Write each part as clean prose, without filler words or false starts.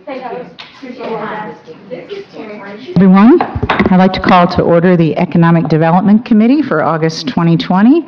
Everyone, I'd like to call to order the Economic Development Committee for August 2020.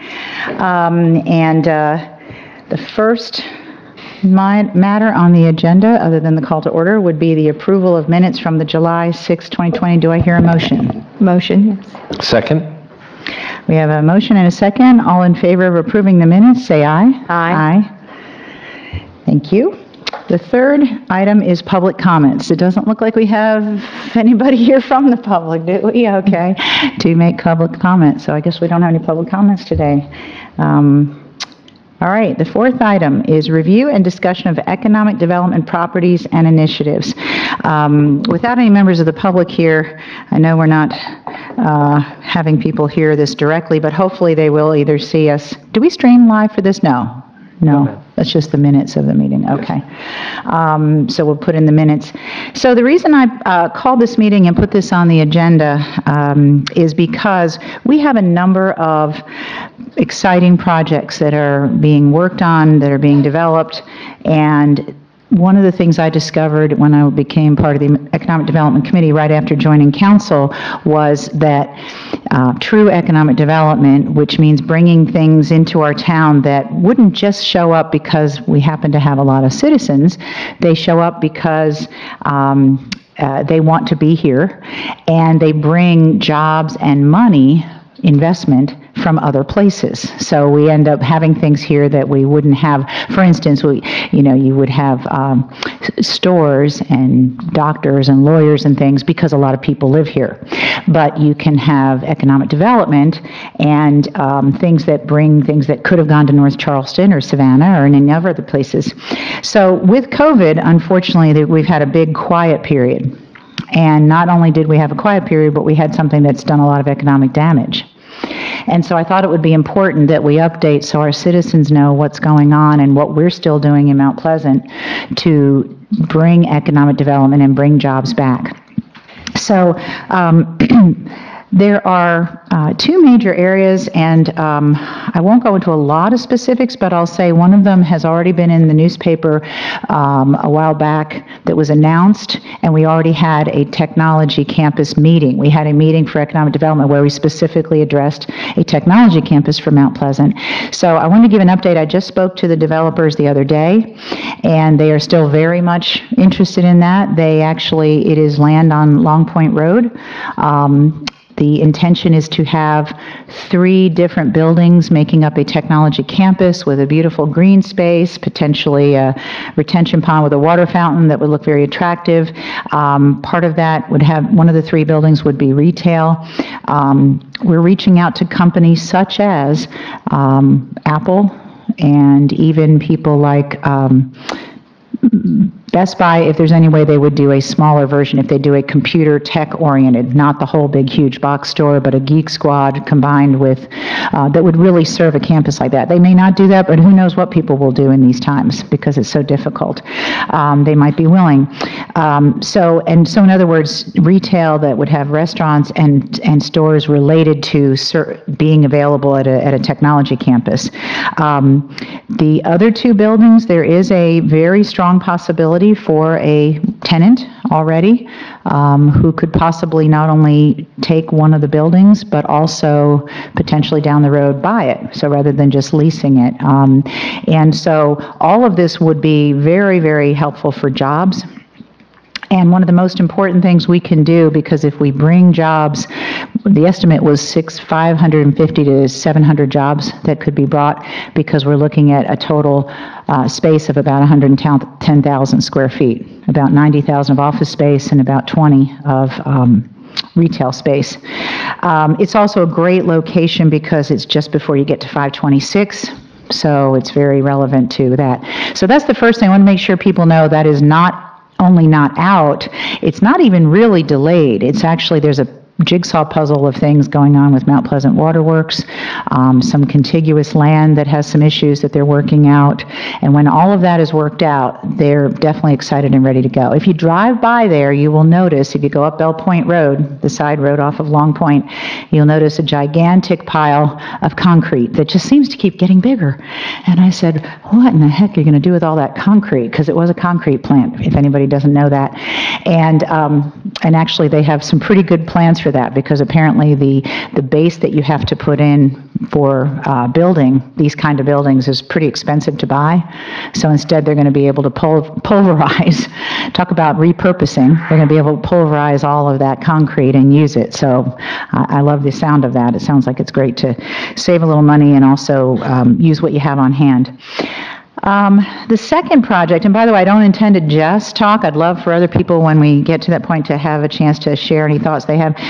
The first matter on the agenda, other than the call to order, would be the approval of minutes from the July 6, 2020. Do I hear a motion? Motion, yes. Second. We have a motion and a second. All in favor of approving the minutes, say aye. Aye. Aye. Thank you. The third item is public comments. It doesn't look like we have anybody here from the public, do we? Okay, to make public comments. So I guess we don't have any public comments today. All right, the fourth item is review and discussion of economic development properties and initiatives. Without any members of the public here, I know we're not having people hear this directly, but hopefully they will either see us. Do we stream live for this? No. No, that's just the minutes of the meeting. Okay. So we'll put in the minutes. So the reason I called this meeting and put this on the agenda is because we have a number of exciting projects that are being worked on, that are being developed, and one of the things I discovered when I became part of the Economic Development Committee right after joining council was that true economic development, which means bringing things into our town that wouldn't just show up because we happen to have a lot of citizens, they show up because they want to be here, and they bring jobs and money, investment, from other places. So we end up having things here that we wouldn't have. For instance, you would have stores and doctors and lawyers and things because a lot of people live here. But you can have economic development and things that bring things that could have gone to North Charleston or Savannah or any other places. So with COVID, unfortunately, we've had a big quiet period. And not only did we have a quiet period, but we had something that's done a lot of economic damage. And so I thought it would be important that we update so our citizens know what's going on and what we're still doing in Mount Pleasant to bring economic development and bring jobs back. So there are two major areas, and I won't go into a lot of specifics, but I'll say one of them has already been in the newspaper a while back that was announced, and we already had a technology campus meeting. We had a meeting for economic development where we specifically addressed a technology campus for Mount Pleasant. So I want to give an update. I just spoke to the developers the other day, and they are still very much interested in that. It is land on Long Point Road. The intention is to have 3 different buildings making up a technology campus with a beautiful green space, potentially a retention pond with a water fountain that would look very attractive. Part of that would have, one of the 3 buildings would be retail. We're reaching out to companies such as Apple and even people like Best Buy, if there's any way they would do a smaller version, if they do a computer tech-oriented, not the whole big huge box store, but a Geek Squad combined with, that would really serve a campus like that. They may not do that, but who knows what people will do in these times because it's so difficult. They might be willing. So in other words, retail that would have restaurants and stores related to being available at a technology campus. The other 2 buildings, there is a very strong possibility for a tenant already who could possibly not only take one of the buildings, but also potentially down the road buy it, so rather than just leasing it. And so all of this would be very, very helpful for jobs. And one of the most important things we can do, because if we bring jobs, the estimate was 550 to 700 jobs that could be brought, because we're looking at a total space of about 110,000 square feet, about 90,000 of office space and about 20 of retail space. It's also a great location because it's just before you get to 526. So it's very relevant to that. So that's the first thing. I want to make sure people know that is not only not out, it's not even really delayed. It's actually, there's a jigsaw puzzle of things going on with Mount Pleasant Waterworks, some contiguous land that has some issues that they're working out. And when all of that is worked out, they're definitely excited and ready to go. If you drive by there, you will notice, if you go up Bell Point Road, the side road off of Long Point, you'll notice a gigantic pile of concrete that just seems to keep getting bigger. And I said, what in the heck are you going to do with all that concrete? Because it was a concrete plant, if anybody doesn't know that. And actually they have some pretty good plans for that, because apparently the base that you have to put in for building these kind of buildings is pretty expensive to buy. So instead they're going to be able to pulverize, talk about repurposing, they're going to be able to pulverize all of that concrete and use it. So I love the sound of that. It sounds like it's great to save a little money and also use what you have on hand. The second project, and by the way, I don't intend to just talk. I'd love for other people, when we get to that point, to have a chance to share any thoughts they have.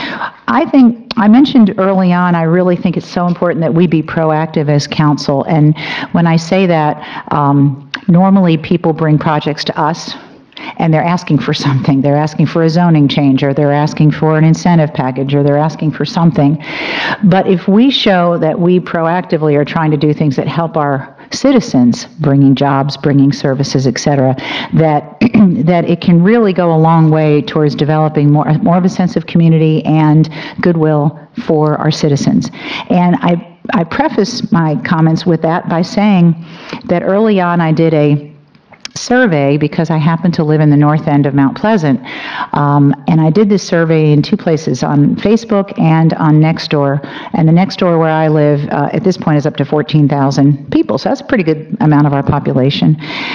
I mentioned early on, I really think it's so important that we be proactive as council. And when I say that, normally people bring projects to us, and they're asking for something. They're asking for a zoning change, or they're asking for an incentive package, or they're asking for something. But if we show that we proactively are trying to do things that help our citizens, bringing jobs, bringing services, et cetera, that it can really go a long way towards developing more of a sense of community and goodwill for our citizens. And I preface my comments with that by saying that early on I did a survey, because I happen to live in the north end of Mount Pleasant, and I did this survey in two places, on Facebook and on Nextdoor. And the Nextdoor where I live at this point is up to 14,000 people, so that's a pretty good amount of our population.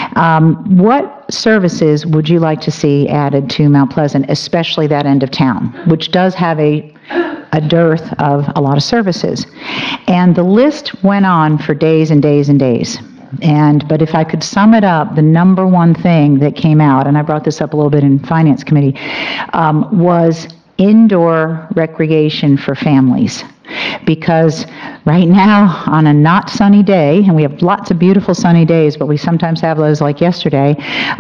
What services would you like to see added to Mount Pleasant, especially that end of town, which does have a dearth of a lot of services? And the list went on for days and days and days. But if I could sum it up, the number one thing that came out, and I brought this up a little bit in Finance Committee, was indoor recreation for families. Because right now, on a not sunny day, and we have lots of beautiful sunny days, but we sometimes have those like yesterday,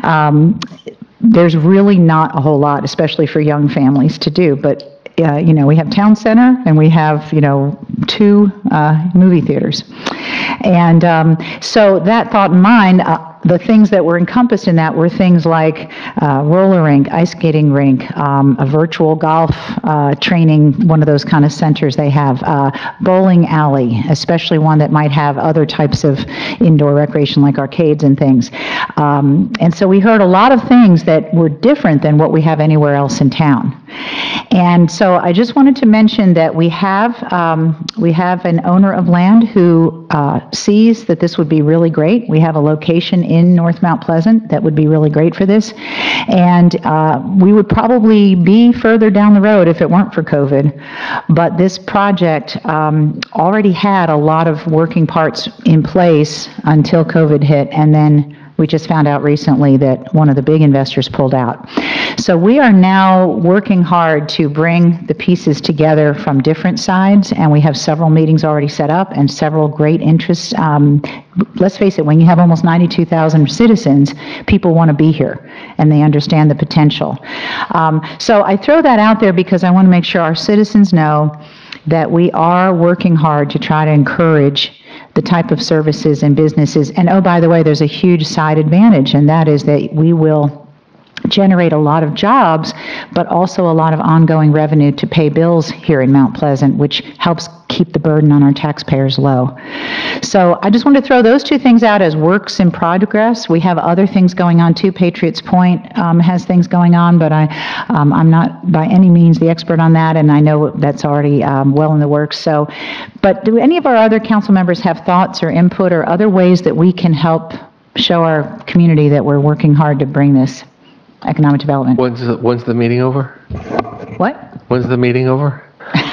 there's really not a whole lot, especially for young families, to do. But we have Town Center, and we have, 2 movie theaters. And so that thought in mind, the things that were encompassed in that were things like roller rink, ice skating rink, a virtual golf training, one of those kind of centers they have, bowling alley, especially one that might have other types of indoor recreation like arcades and things. And so we heard a lot of things that were different than what we have anywhere else in town. And so I just wanted to mention that we have an owner of land who sees that this would be really great. We have a location in North Mount Pleasant that would be really great for this. And we would probably be further down the road if it weren't for COVID. But this project already had a lot of working parts in place until COVID hit, and then we just found out recently that one of the big investors pulled out. So we are now working hard to bring the pieces together from different sides, and we have several meetings already set up and several great interests. Let's face it, when you have almost 92,000 citizens, people want to be here, and they understand the potential. So I throw that out there because I want to make sure our citizens know that we are working hard to try to encourage the type of services and businesses. And oh, by the way, there's a huge side advantage, and that is that we will generate a lot of jobs, but also a lot of ongoing revenue to pay bills here in Mount Pleasant, which helps keep the burden on our taxpayers low. So I just wanted to throw those two things out as works in progress. We have other things going on too. Patriots Point has things going on, but I'm not by any means the expert on that, and I know that's already well in the works. So, but do any of our other council members have thoughts or input or other ways that we can help show our community that we're working hard to bring this economic development? When's the meeting over? What? When's the meeting over?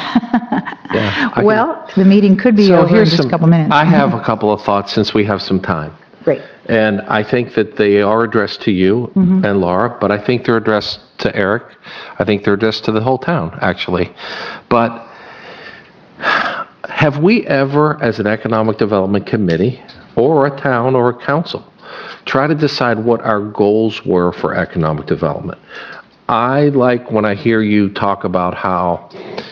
Yeah. Well, the meeting could be over in just a couple minutes. I have a couple of thoughts since we have some time. Great. And I think that they are addressed to you and Laura, but I think they're addressed to Eric. I think they're addressed to the whole town, actually. But have we ever, as an economic development committee, or a town or a council, try to decide what our goals were for economic development? I like when I hear you talk about how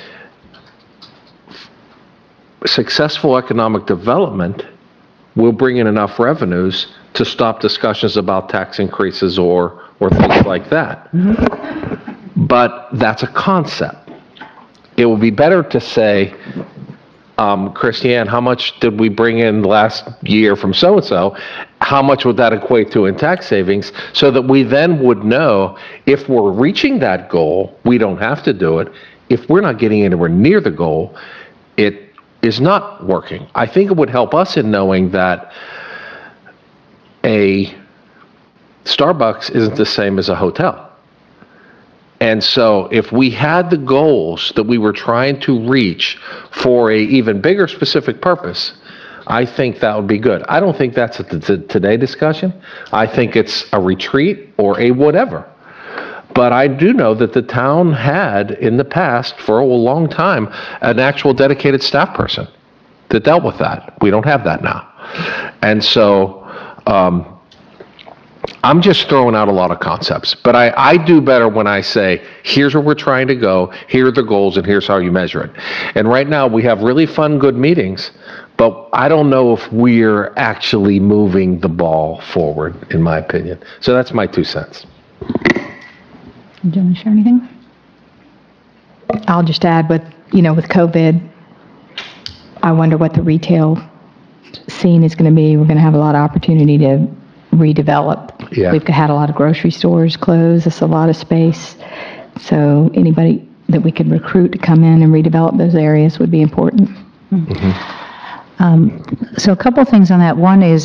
successful economic development will bring in enough revenues to stop discussions about tax increases or things like that. But that's a concept. It would be better to say, Christiane, how much did we bring in last year from so-and-so? How much would that equate to in tax savings? So that we then would know if we're reaching that goal, we don't have to do it. If we're not getting anywhere near the goal, it is not working. I think it would help us in knowing that a Starbucks isn't the same as a hotel. And so if we had the goals that we were trying to reach for a even bigger specific purpose, I think that would be good. I don't think that's a today discussion. I think it's a retreat or a whatever. But I do know that the town had in the past for a long time an actual dedicated staff person that dealt with that. We don't have that now. And so I'm just throwing out a lot of concepts, but I do better when I say, here's where we're trying to go, here are the goals, and here's how you measure it. And right now, we have really fun, good meetings, but I don't know if we're actually moving the ball forward, in my opinion. So that's my 2 cents. Do you want to share anything? I'll just add, with COVID, I wonder what the retail scene is going to be. We're going to have a lot of opportunity to redevelop. Yeah. We've had a lot of grocery stores close. It's a lot of space. So anybody that we could recruit to come in and redevelop those areas would be important. So a couple of things on that. One is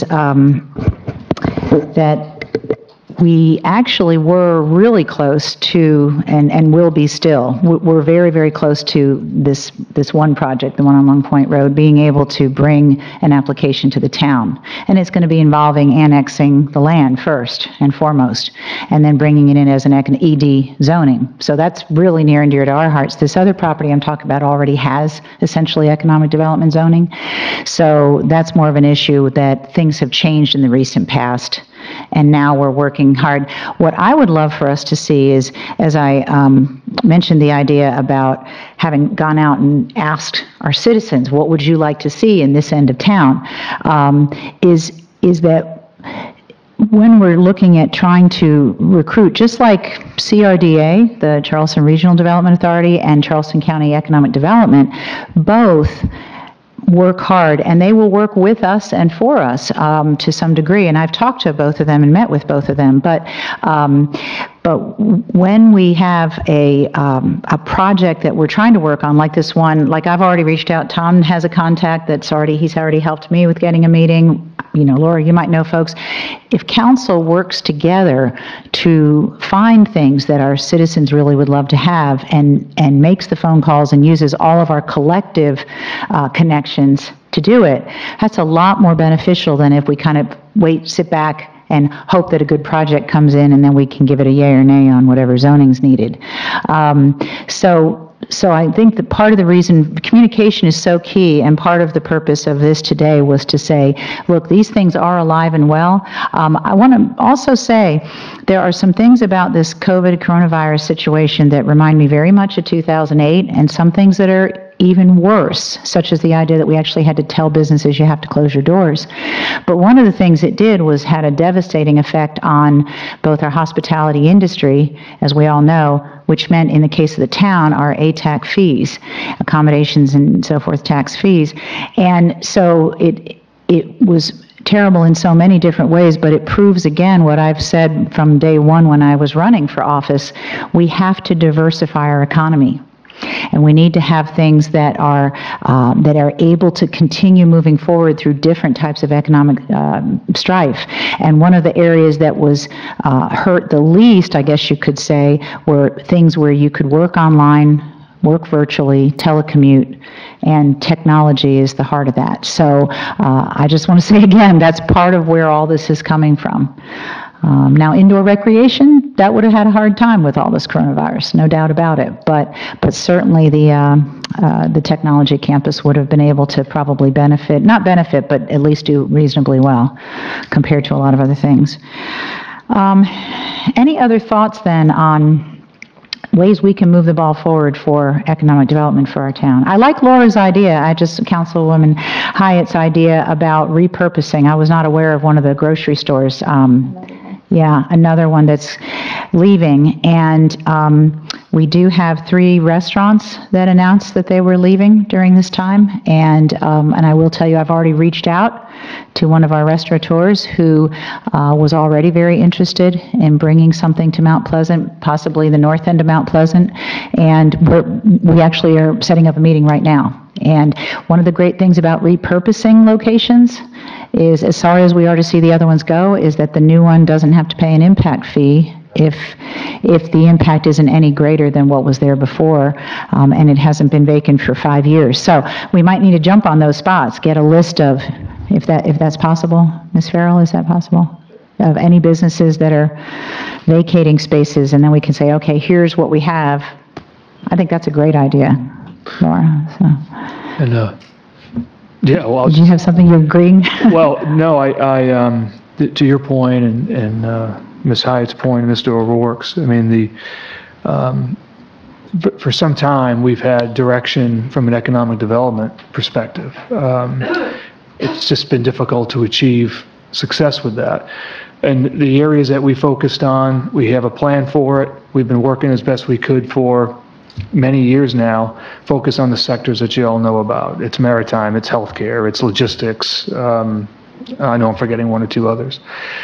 that we actually were really close to, and will be still, we're very, very close to this one project, the one on Long Point Road, being able to bring an application to the town. And it's going to be involving annexing the land first and foremost, and then bringing it in as an ED zoning. So that's really near and dear to our hearts. This other property I'm talking about already has essentially economic development zoning. So that's more of an issue that things have changed in the recent past. And now we're working hard. What I would love for us to see is, as I mentioned the idea about having gone out and asked our citizens, what would you like to see in this end of town, is that when we're looking at trying to recruit, just like CRDA, the Charleston Regional Development Authority, and Charleston County Economic Development, both work hard, and they will work with us and for us to some degree. And I've talked to both of them and met with both of them. But when we have a project that we're trying to work on, like this one, like I've already reached out. Tom has a contact he's already helped me with getting a meeting. Laura, you might know folks. If council works together to find things that our citizens really would love to have and makes the phone calls and uses all of our collective connections to do it, that's a lot more beneficial than if we kind of sit back and hope that a good project comes in and then we can give it a yay or nay on whatever zoning's needed. So I think that part of the reason communication is so key, and part of the purpose of this today was to say, look, these things are alive and well. I want to also say there are some things about this coronavirus situation that remind me very much of 2008, and some things that are even worse, such as the idea that we actually had to tell businesses you have to close your doors. But one of the things it did was had a devastating effect on both our hospitality industry, as we all know, which meant in the case of the town, our ATAC fees, accommodations and so forth, tax fees. And so it was terrible in so many different ways, but it proves again what I've said from day one when I was running for office. We have to diversify our economy. And we need to have things that are able to continue moving forward through different types of economic strife. And one of the areas that was hurt the least, I guess you could say, were things where you could work online, work virtually, telecommute, and technology is the heart of that. So I just want to say again, that's part of where all this is coming from. Now, indoor recreation, that would have had a hard time with all this coronavirus, no doubt about it. But certainly the technology campus would have been able to probably not benefit, but at least do reasonably well compared to a lot of other things. Any other thoughts then on ways we can move the ball forward for economic development for our town. I like Laura's idea, Councilwoman Hyatt's idea about repurposing. I was not aware of one of the grocery stores. Yeah, another one that's leaving. And we do have 3 restaurants that announced that they were leaving during this time. And I will tell you, I've already reached out to one of our restaurateurs who was already very interested in bringing something to Mount Pleasant, possibly the north end of Mount Pleasant. And we actually are setting up a meeting right now. And one of the great things about repurposing locations is, as sorry as we are to see the other ones go, is that the new one doesn't have to pay an impact fee if the impact isn't any greater than what was there before, and it hasn't been vacant for 5 years. So we might need to jump on those spots, get a list of, if that's possible. Ms. Farrell, is that possible? Of any businesses that are vacating spaces, and then we can say, okay, here's what we have. I think that's a great idea, Laura. So. And, yeah, well, did you have something you're agreeing? Well, no, I to your point and Ms. Hyatt's point, and Mr. O'Rourke's, I mean, for some time, we've had direction from an economic development perspective. It's just been difficult to achieve success with that. And the areas that we focused on, we have a plan for it. We've been working as best we could for many years now, focus on the sectors that you all know about. It's maritime, it's healthcare, it's logistics. I know I'm forgetting 1 or 2 others.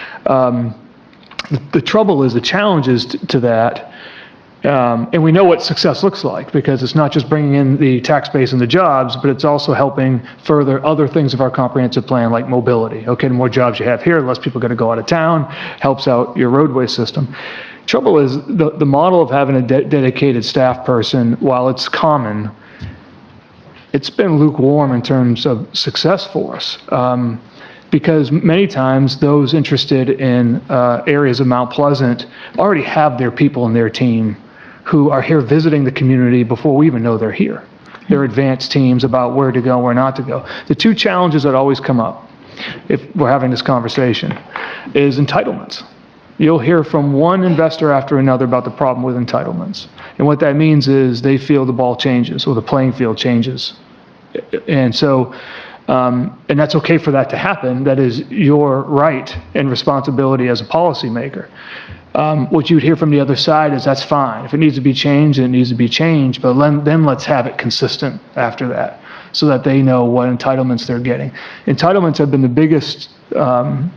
The trouble is, the challenges to that, and we know what success looks like, because it's not just bringing in the tax base and the jobs, but it's also helping further other things of our comprehensive plan, like mobility. Okay, the more jobs you have here, the less people got to go out of town, helps out your roadway system. Trouble is, the model of having a dedicated staff person, while it's common, it's been lukewarm in terms of success for us. Because many times those interested in areas of Mount Pleasant already have their people in their team who are here visiting the community before we even know they're here. They're advanced teams about where to go, where not to go. The 2 challenges that always come up if we're having this conversation is entitlements. You'll hear from one investor after another about the problem with entitlements. And what that means is they feel the ball changes or the playing field changes. And so, and that's okay for that to happen. That is your right and responsibility as a policymaker. What you'd hear from the other side is that's fine. If it needs to be changed, it needs to be changed, but then let's have it consistent after that so that they know what entitlements they're getting. Entitlements have been the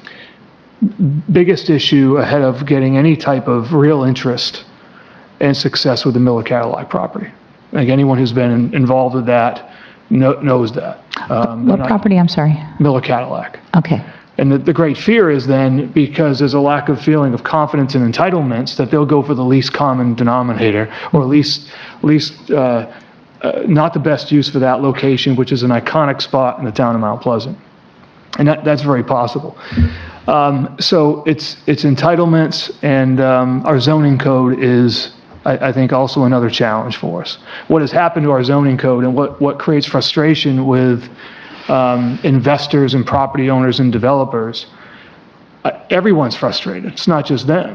biggest issue ahead of getting any type of real interest and success with the Miller Cadillac property. I think anyone who's been involved with that knows that. What property, I'm sorry? Miller Cadillac. Okay. And the great fear is then, because there's a lack of feeling of confidence in entitlements, that they'll go for the least common denominator, or least not the best use for that location, which is an iconic spot in the town of Mount Pleasant. And that's very possible. So it's entitlements, and our zoning code is, I think, also another challenge for us. What has happened to our zoning code, and what creates frustration with investors and property owners and developers, everyone's frustrated. It's not just them.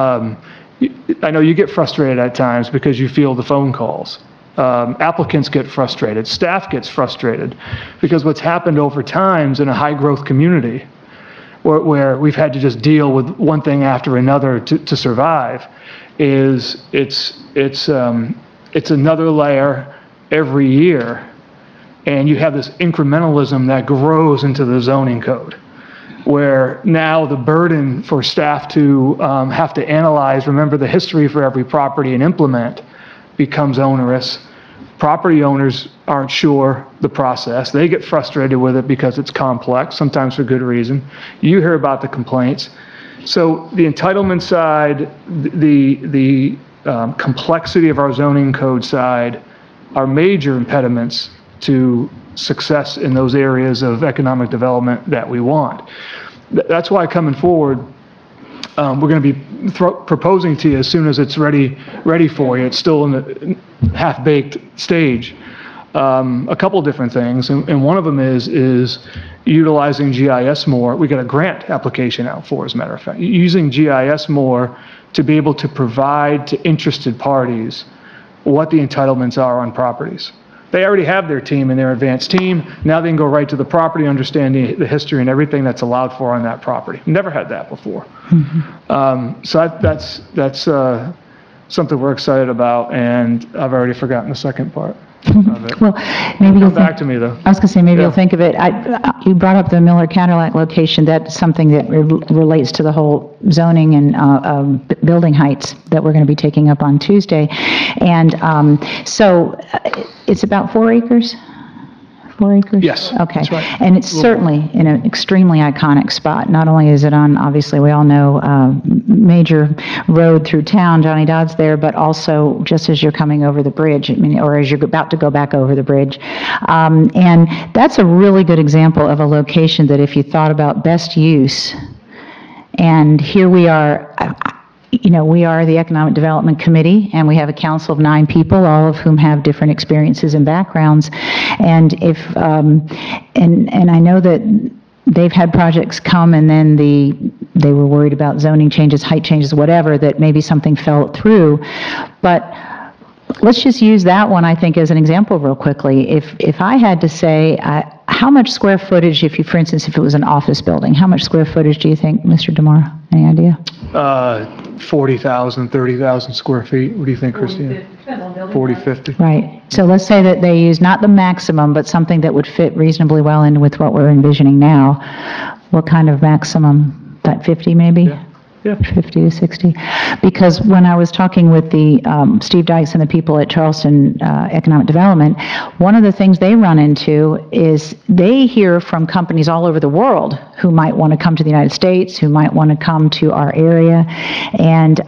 I know you get frustrated at times because you feel the phone calls. Applicants get frustrated. Staff gets frustrated because what's happened over time in a high-growth community where we've had to just deal with one thing after another to survive is it's another layer every year. And you have this incrementalism that grows into the zoning code, where now the burden for staff to have to analyze, remember the history for every property and implement, becomes onerous. Property owners aren't sure the process. They get frustrated with it because it's complex, sometimes for good reason. You hear about the complaints. So the entitlement side, the complexity of our zoning code side are major impediments to success in those areas of economic development that we want. That's why coming forward, we're going to be proposing to you as soon as it's ready for you. It's still in the half-baked stage. A couple different things, and one of them is utilizing GIS more. We got a grant application out for, as a matter of fact, using GIS more to be able to provide to interested parties what the entitlements are on properties. They already have their team and their advanced team. Now they can go right to the property, understand the history and everything that's allowed for on that property. Never had that before. So that's something we're excited about, and I've already forgotten the second part of it. Well, maybe you'll Come back to me, though. I was going to say, maybe you'll Yeah. think of it. You brought up the Miller Cadillac location. That's something that relates to the whole zoning and building heights that we're going to be taking up on Tuesday. And so it's about 4 acres? 4 acres? Yes, Okay. that's right. And it's certainly in an extremely iconic spot. Not only is it on, obviously, we all know, major road through town, Johnny Dodd's there, but also just as you're coming over the bridge, I mean, or as you're about to go back over the bridge. And that's a really good example of a location that if you thought about best use, and here we are, we are the Economic Development Committee, and we have a council of 9 people, all of whom have different experiences and backgrounds. And if, and I know that they've had projects come and then they were worried about zoning changes, height changes, whatever, that maybe something fell through. But let's just use that one, I think, as an example real quickly. If I had to say, how much square footage, for instance, if it was an office building, how much square footage do you think, Mr. DeMora? Any idea? 40,000, 30,000 square feet. What do you think, Christine? 40, 50. Right. So let's say that they use not the maximum, but something that would fit reasonably well in with what we're envisioning now. What kind of maximum? That 50 maybe? Yeah. 50 to 60. Because when I was talking with the Steve Dykes and the people at Charleston Economic Development, one of the things they run into is they hear from companies all over the world who might want to come to the United States, who might want to come to our area, and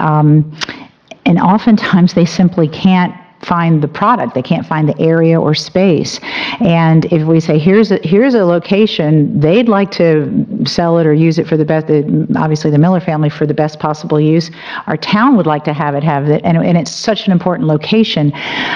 oftentimes they simply can't find the product. They can't find the area or space. And if we say, here's a location, they'd like to sell it or use it for the best, obviously the Miller family for the best possible use. Our town would like to have it, and it's such an important location.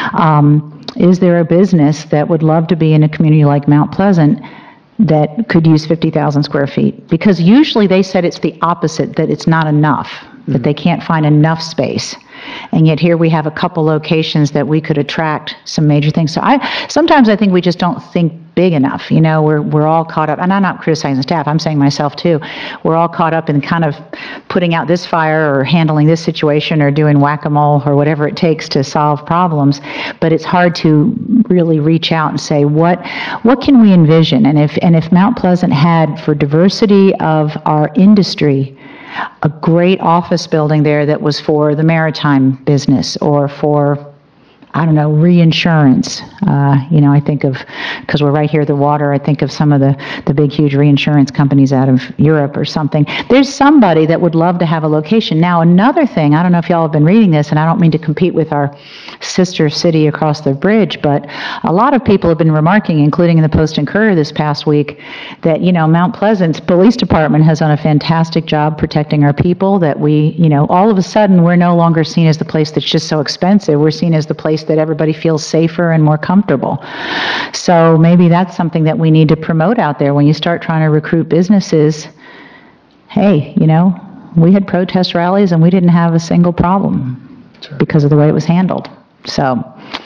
Is there a business that would love to be in a community like Mount Pleasant that could use 50,000 square feet? Because usually they said it's the opposite, that it's not enough, that they can't find enough space. And yet here we have a couple locations that we could attract some major things. So sometimes I think we just don't think big enough. We're all caught up, and I'm not criticizing staff, I'm saying myself too. We're all caught up in kind of putting out this fire or handling this situation or doing whack-a-mole or whatever it takes to solve problems. But it's hard to really reach out and say, what can we envision? And if Mount Pleasant had, for diversity of our industry, a great office building there that was for the maritime business or for, I don't know, reinsurance. I think of, because we're right here at the water, I think of some of the big, huge reinsurance companies out of Europe or something. There's somebody that would love to have a location. Now, another thing, I don't know if y'all have been reading this, and I don't mean to compete with our sister city across the bridge, but a lot of people have been remarking, including in the Post and Courier this past week, that, Mount Pleasant's police department has done a fantastic job protecting our people, that we, all of a sudden, we're no longer seen as the place that's just so expensive. We're seen as the place that everybody feels safer and more comfortable. So maybe that's something that we need to promote out there when you start trying to recruit businesses. Hey, we had protest rallies and we didn't have a single problem because of the way it was handled. So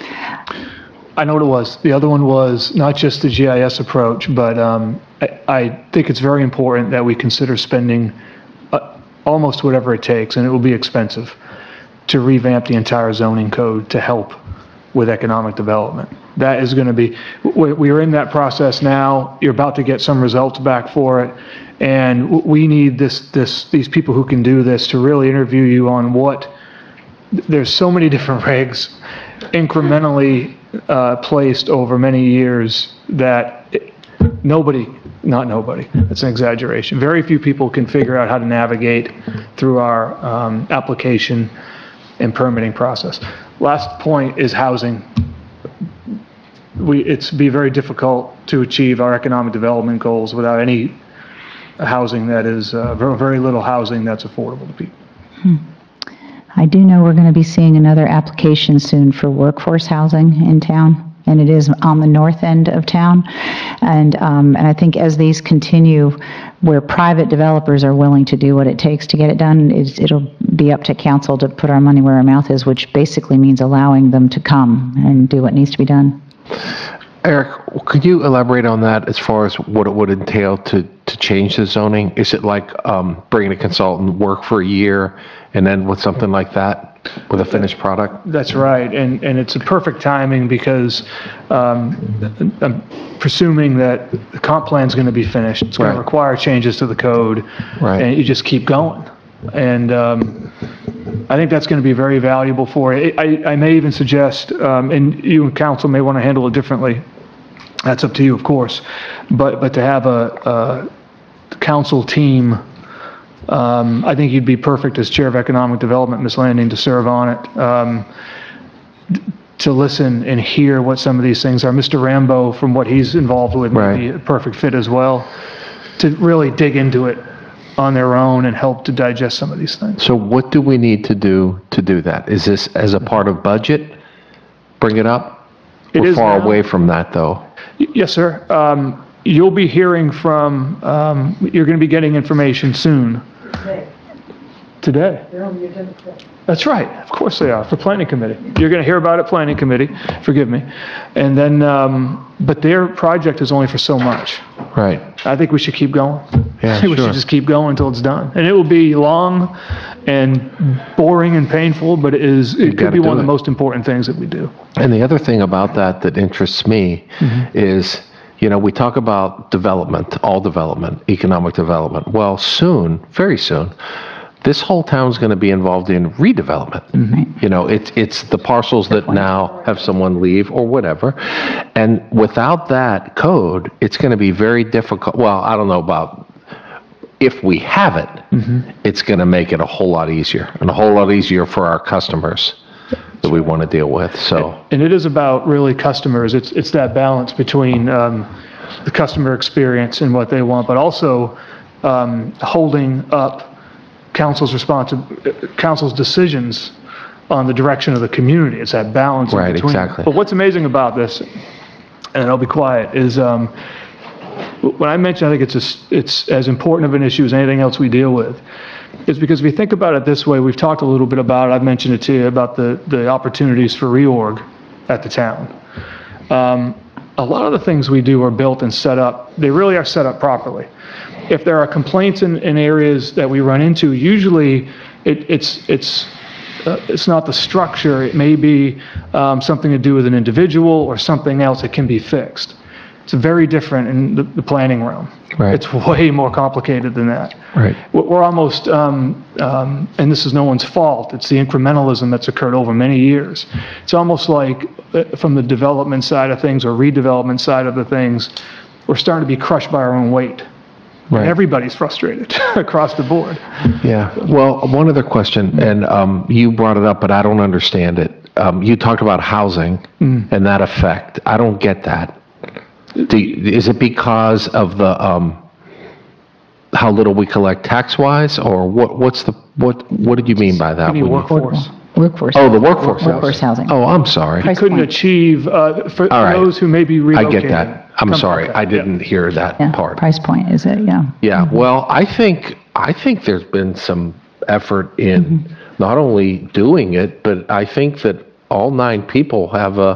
I know what it was. The other one was not just the GIS approach, but I think it's very important that we consider spending almost whatever it takes, and it will be expensive, to revamp the entire zoning code to help with economic development. That is going to be, we are in that process now. You're about to get some results back for it. And we need these people who can do this to really interview you on there's so many different regs incrementally placed over many years that not nobody, that's an exaggeration. Very few people can figure out how to navigate through our application and permitting process. Last point is housing. It's be very difficult to achieve our economic development goals without any housing that is, very little housing that's affordable to people. I do know we're going to be seeing another application soon for workforce housing in town. and it is on the north end of town. And I think as these continue, where private developers are willing to do what it takes to get it done, it'll be up to council to put our money where our mouth is, which basically means allowing them to come and do what needs to be done. Eric, could you elaborate on that as far as what it would entail to change the zoning? Is it like bringing a consultant, work for a year, and then with something like that, with a finished product? That's right, and it's a perfect timing because I'm presuming that the comp plan's going to be finished. It's going to Right. require changes to the code, Right. and you just keep going. And I think that's going to be very valuable for it. I may even suggest, and you and council may want to handle it differently. That's up to you, of course. But to have a council team, I think you'd be perfect as Chair of Economic Development, Ms. Landing, to serve on it, to listen and hear what some of these things are. Mr. Rambo, from what he's involved with, may be a perfect fit as well, to really dig into it on their own and help to digest some of these things. So what do we need to do that? Is this as a part of budget? Bring it up? It We're is far now. away from that, though. Yes, sir. You'll be hearing from, you're going to be getting information soon. Today? They're on the agenda today. That's right. Of course they are, for Planning Committee. You're going to hear about it, Planning Committee, forgive me. And then, but their project is only for so much. Right. I think we should keep going. Yeah, I think we sure. should just keep going until it's done. And it will be long and boring and painful, but it could gotta be one of do the it. most important things that we do. And the other thing about that interests me is, you know, we talk about development, all development, economic development. Well, soon, very soon, this whole town's going to be involved in redevelopment. You know, it's the parcels that now have someone leave or whatever. And without that code, it's going to be very difficult. Well, I don't know about if we have it, it's going to make it a whole lot easier and a whole lot easier for our customers that we want to deal with. So, And it is about really customers. It's that balance between the customer experience and what they want, but also holding up council's decisions on the direction of the community. It's that balance in Right, between. exactly. But what's amazing about this, and I'll be quiet, is when I mentioned I think it's as important of an issue as anything else we deal with, is because if you think about it this way, we've talked a little bit about it, I've mentioned it to you, about the opportunities for reorg at the town. A lot of the things we do are built and set up, they really are set up properly. If there are complaints in areas that we run into, usually it's not the structure, it may be something to do with an individual or something else that can be fixed. It's very different in the planning realm. Right. It's way more complicated than that. right. We're almost, and this is no one's fault, it's the incrementalism that's occurred over many years. It's almost like from the development side of things or redevelopment side of the things, we're starting to be crushed by our own weight. Right. Everybody's frustrated across the board. Yeah. Well, one other question, and you brought it up, but I don't understand it. You talked about housing and that effect. I don't get that. Is it because of the how little we collect tax-wise, or what did you mean by that? Any when you- workforce. Workforce. Oh, the workforce Workforce housing. Oh, I'm sorry. Price Couldn't point. achieve, for All right. those who may be I relocating. get that. I'm sorry. Okay, I yeah. didn't hear that Yeah, part. price point, is it? Yeah. Yeah, well, I think there's been some effort in not only doing it, but I think that all 9 people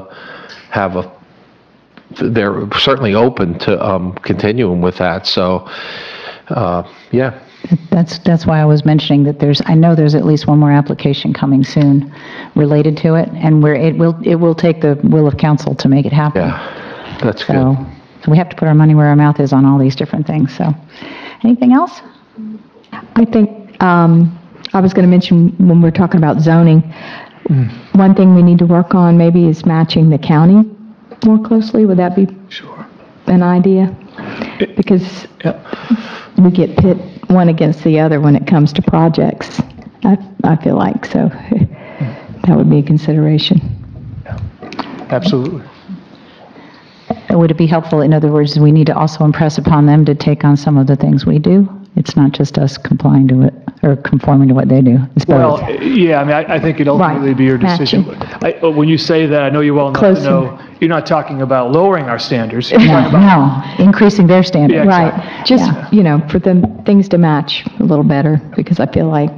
they're certainly open to continuing with that. So, yeah. That's why I was mentioning that I know there's at least one more application coming soon related to it, and it will take the will of council to make it happen. Yeah, that's good. So we have to put our money where our mouth is on all these different things, so. Anything else? I think, I was going to mention when we're talking about zoning, one thing we need to work on maybe is matching the county more closely. Would that be Sure. an idea? Because we get pit one against the other when it comes to projects, I feel like, so that would be a consideration. Absolutely. Would it be helpful, in other words, we need to also impress upon them to take on some of the things we do? It's not just us complying to it, or conforming to what they do. It's both. Well, yeah, I mean, I think it'd ultimately be your decision. When you say that, I know you well enough to Closer. know, you're not talking about lowering our standards. You're No, talking about no, increasing their standards. Yeah, Right, just, you know, for the things to match a little better, because I feel like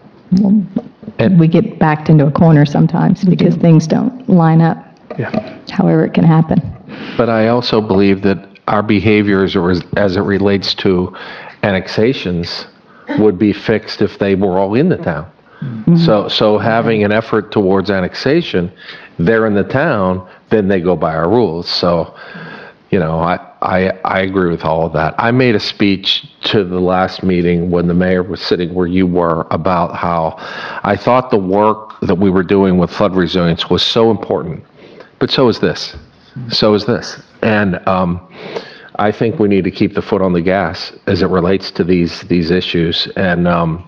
we get backed into a corner sometimes because things don't line up, Yeah. however it can happen. But I also believe that our behaviors as it relates to annexations would be fixed if they were all in the town. So having an effort towards annexation, they're in the town, then they go by our rules. So, you know, I agree with all of that. I made a speech to the last meeting when the mayor was sitting where you were about how I thought the work that we were doing with flood resilience was so important, but so is this. So is this. And I think we need to keep the foot on the gas as it relates to these issues. And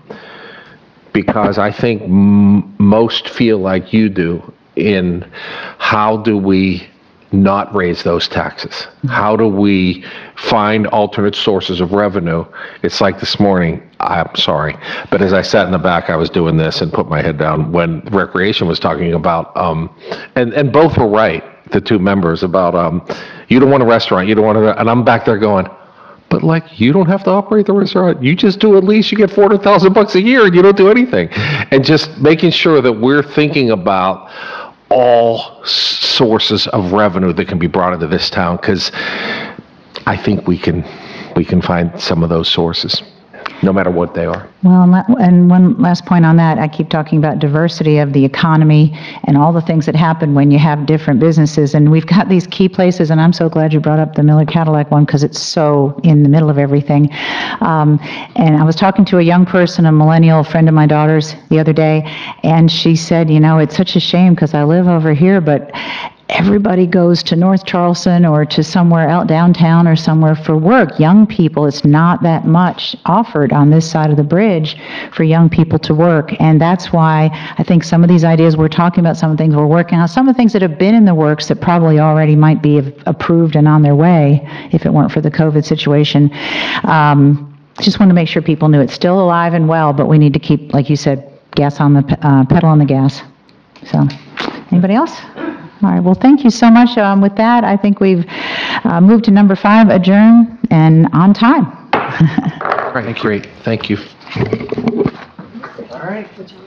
because I think most feel like you do in how do we not raise those taxes? How do we find alternate sources of revenue? It's like this morning, I'm sorry, but as I sat in the back, I was doing this and put my head down when Recreation was talking about, and both were right, the two members, about you don't want a restaurant, you don't want to, and I'm back there going, but like, you don't have to operate the restaurant. You just do at least, you get $400,000 a year and you don't do anything. And just making sure that we're thinking about all sources of revenue that can be brought into this town, because I think we can find some of those sources, no matter what they are. Well, and one last point on that, I keep talking about diversity of the economy and all the things that happen when you have different businesses. And we've got these key places, and I'm so glad you brought up the Miller Cadillac one because it's so in the middle of everything. And I was talking to a young person, a millennial friend of my daughter's the other day, and she said, you know, it's such a shame because I live over here, but everybody goes to North Charleston or to somewhere out downtown or somewhere for work. Young people, it's not that much offered on this side of the bridge for young people to work. And that's why I think some of these ideas we're talking about, some of the things we're working on, some of the things that have been in the works that probably already might be approved and on their way if it weren't for the COVID situation. Just want to make sure people knew it's still alive and well, but we need to keep, like you said, gas on the pedal on the gas. So, anybody else? All right, well, thank you so much. With that, I think we've moved to number 5, adjourn, and on time. All right, great. Thank you. All right.